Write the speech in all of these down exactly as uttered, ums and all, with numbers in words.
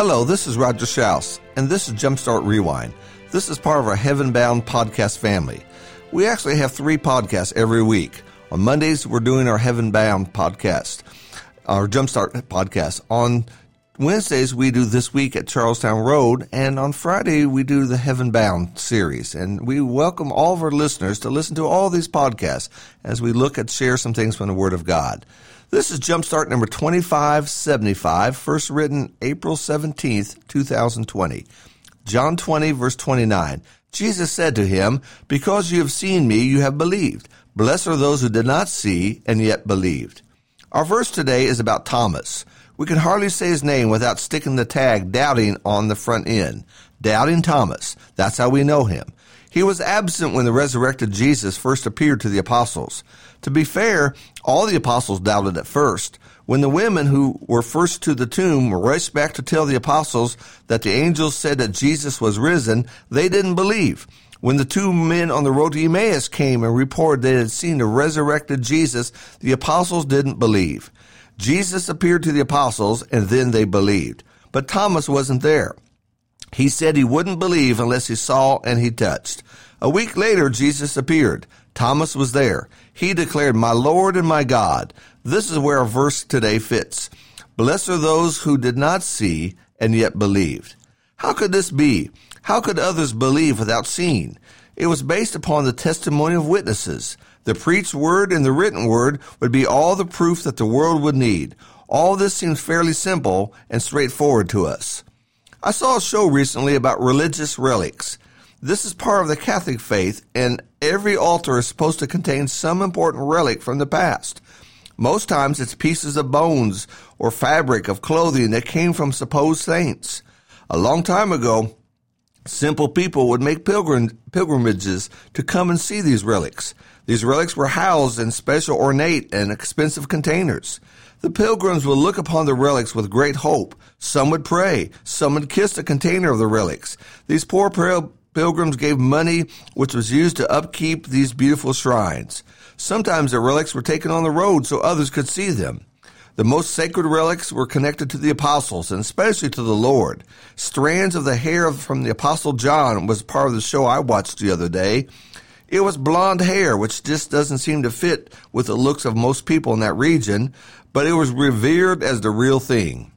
Hello, this is Roger Schaus, and this is Jumpstart Rewind. This is part of our Heaven Bound podcast family. We actually have three podcasts every week. On Mondays, we're doing our Heaven Bound podcast, our Jumpstart podcast. On Wednesdays, we do This Week at Charlestown Road, and on Friday, we do the Heaven Bound series. And we welcome all of our listeners to listen to all these podcasts as we look at share some things from the Word of God. This is Jumpstart number twenty-five seventy-five, first written April seventeenth, two thousand twenty. John twenty, verse twenty-nine. Jesus said to him, "Because you have seen me, you have believed. Blessed are those who did not see and yet believed." Our verse today is about Thomas. We can hardly say his name without sticking the tag doubting on the front end. Doubting Thomas. That's how we know him. He was absent when the resurrected Jesus first appeared to the apostles. To be fair, all the apostles doubted at first. When the women who were first to the tomb rushed back to tell the apostles that the angels said that Jesus was risen, they didn't believe. When the two men on the road to Emmaus came and reported they had seen the resurrected Jesus, the apostles didn't believe. Jesus appeared to the apostles, and then they believed. But Thomas wasn't there. He said he wouldn't believe unless he saw and he touched. A week later, Jesus appeared. Thomas was there. He declared, "My Lord and my God." This is where our verse today fits. Blessed are those who did not see and yet believed. How could this be? How could others believe without seeing? It was based upon the testimony of witnesses. The preached word and the written word would be all the proof that the world would need. All this seems fairly simple and straightforward to us. I saw a show recently about religious relics. This is part of the Catholic faith, and every altar is supposed to contain some important relic from the past. Most times it's pieces of bones or fabric of clothing that came from supposed saints. A long time ago, simple people would make pilgrim, pilgrimages to come and see these relics. These relics were housed in special ornate and expensive containers. The pilgrims would look upon the relics with great hope. Some would pray. Some would kiss the container of the relics. These poor pilgrims gave money, which was used to upkeep these beautiful shrines. Sometimes the relics were taken on the road so others could see them. The most sacred relics were connected to the apostles, and especially to the Lord. Strands of the hair from the Apostle John was part of the show I watched the other day. It was blonde hair, which just doesn't seem to fit with the looks of most people in that region, but it was revered as the real thing.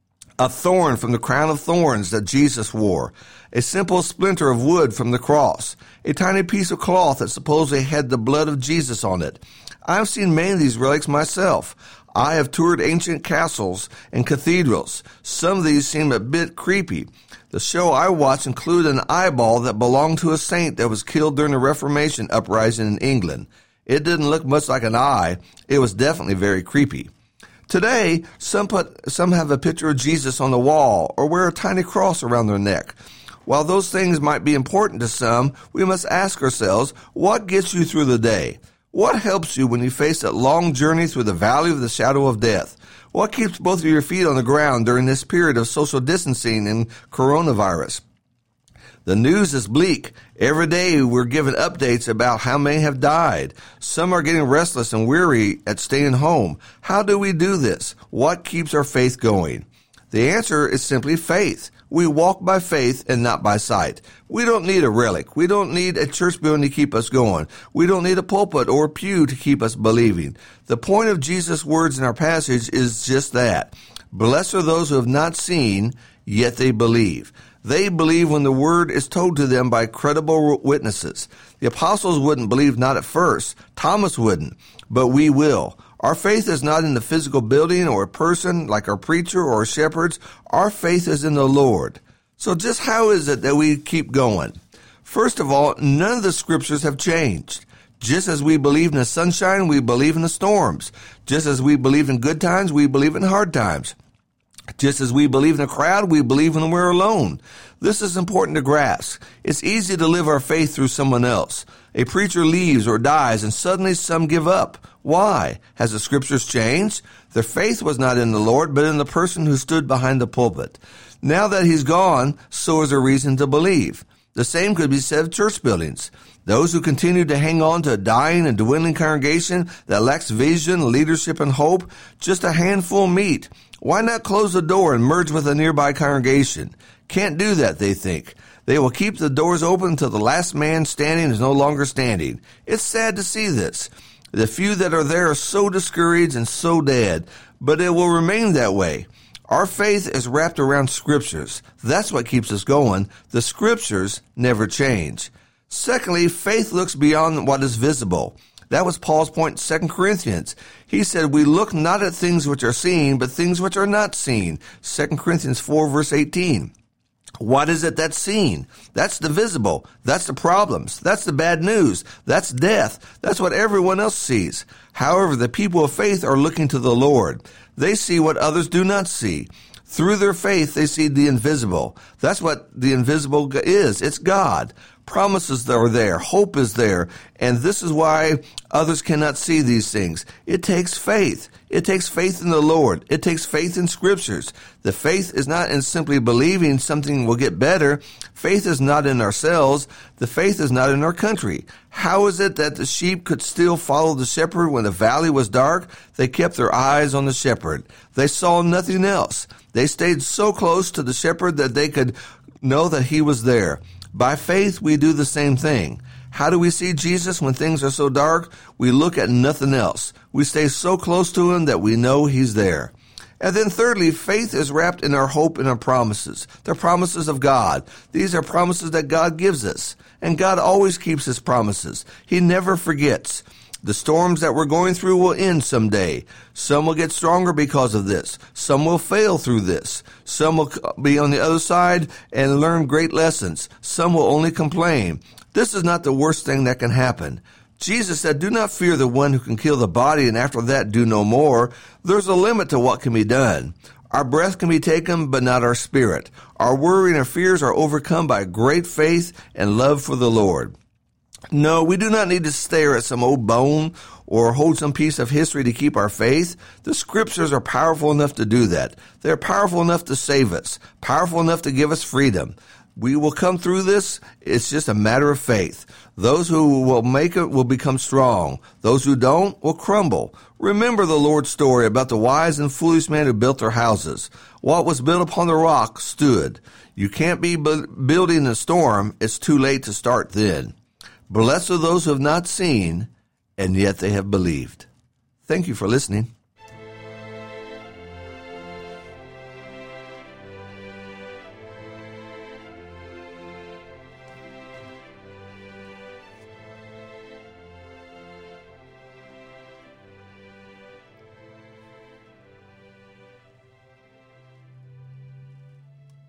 A thorn from the crown of thorns that Jesus wore. A simple splinter of wood from the cross. A tiny piece of cloth that supposedly had the blood of Jesus on it. I've seen many of these relics myself. I have toured ancient castles and cathedrals. Some of these seem a bit creepy. The show I watched included an eyeball that belonged to a saint that was killed during the Reformation uprising in England. It didn't look much like an eye. It was definitely very creepy. Today, some put, some have a picture of Jesus on the wall or wear a tiny cross around their neck. While those things might be important to some, we must ask ourselves, what gets you through the day? What helps you when you face that long journey through the valley of the shadow of death? What keeps both of your feet on the ground during this period of social distancing and coronavirus? The news is bleak. Every day we're given updates about how many have died. Some are getting restless and weary at staying home. How do we do this? What keeps our faith going? The answer is simply faith. We walk by faith and not by sight. We don't need a relic. We don't need a church building to keep us going. We don't need a pulpit or a pew to keep us believing. The point of Jesus' words in our passage is just that. Blessed are those who have not seen, yet they believe. They believe when the word is told to them by credible witnesses. The apostles wouldn't believe not at first. Thomas wouldn't, but we will. Our faith is not in the physical building or a person like our preacher or our shepherds. Our faith is in the Lord. So just how is it that we keep going? First of all, none of the scriptures have changed. Just as we believe in the sunshine, we believe in the storms. Just as we believe in good times, we believe in hard times. Just as we believe in a crowd, we believe when we're alone. This is important to grasp. It's easy to live our faith through someone else. A preacher leaves or dies, and suddenly some give up. Why? Has the scriptures changed? Their faith was not in the Lord, but in the person who stood behind the pulpit. Now that he's gone, so is a reason to believe. The same could be said of church buildings. Those who continue to hang on to a dying and dwindling congregation that lacks vision, leadership, and hope, just a handful meet. Why not close the door and merge with a nearby congregation? Can't do that, they think. They will keep the doors open until the last man standing is no longer standing. It's sad to see this. The few that are there are so discouraged and so dead, but it will remain that way. Our faith is wrapped around Scriptures. That's what keeps us going. The Scriptures never change. Secondly, faith looks beyond what is visible. That was Paul's point in Second Corinthians. He said, we look not at things which are seen, but things which are not seen. Second Corinthians four, verse eighteen. What is it that's seen? That's the visible. That's the problems. That's the bad news. That's death. That's what everyone else sees. However, the people of faith are looking to the Lord. They see what others do not see. Through their faith, they see the invisible. That's what the invisible is. It's God. Promises are there. Hope is there. And this is why others cannot see these things. It takes faith. It takes faith in the Lord. It takes faith in Scriptures. The faith is not in simply believing something will get better. Faith is not in ourselves. The faith is not in our country. How is it that the sheep could still follow the shepherd when the valley was dark? They kept their eyes on the shepherd. They saw nothing else. They stayed so close to the shepherd that they could know that he was there. By faith, we do the same thing. How do we see Jesus when things are so dark? We look at nothing else. We stay so close to him that we know he's there. And then thirdly, faith is wrapped in our hope and our promises. They're promises of God. These are promises that God gives us. And God always keeps his promises. He never forgets. The storms that we're going through will end someday. Some will get stronger because of this. Some will fail through this. Some will be on the other side and learn great lessons. Some will only complain. This is not the worst thing that can happen. Jesus said, do not fear the one who can kill the body and after that do no more. There's a limit to what can be done. Our breath can be taken, but not our spirit. Our worry and our fears are overcome by great faith and love for the Lord. No, we do not need to stare at some old bone or hold some piece of history to keep our faith. The Scriptures are powerful enough to do that. They're powerful enough to save us, powerful enough to give us freedom. We will come through this. It's just a matter of faith. Those who will make it will become strong. Those who don't will crumble. Remember the Lord's story about the wise and foolish man who built their houses. What was built upon the rock stood. You can't be bu- building in a storm. It's too late to start then. Blessed are those who have not seen, and yet they have believed. Thank you for listening.